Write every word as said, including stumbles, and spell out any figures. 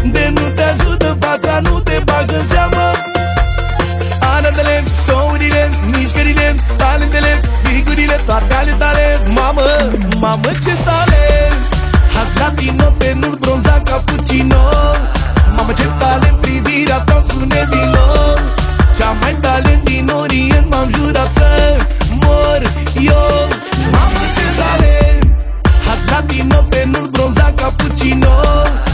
De nu te ajută fața, nu te bagă în seamă. Arătele, show-urile, mișcările, talentele, figurile, toate ale tale. Mamă, mamă ce talent! Azi latino, pe nu bronza cappuccino. Mamă ce talent, privirea ta spune din loc. Cea mai talent din Orient, m-am jurat să mor eu. Mamă ce talent! Azi latino, pe nu bronza cappuccino.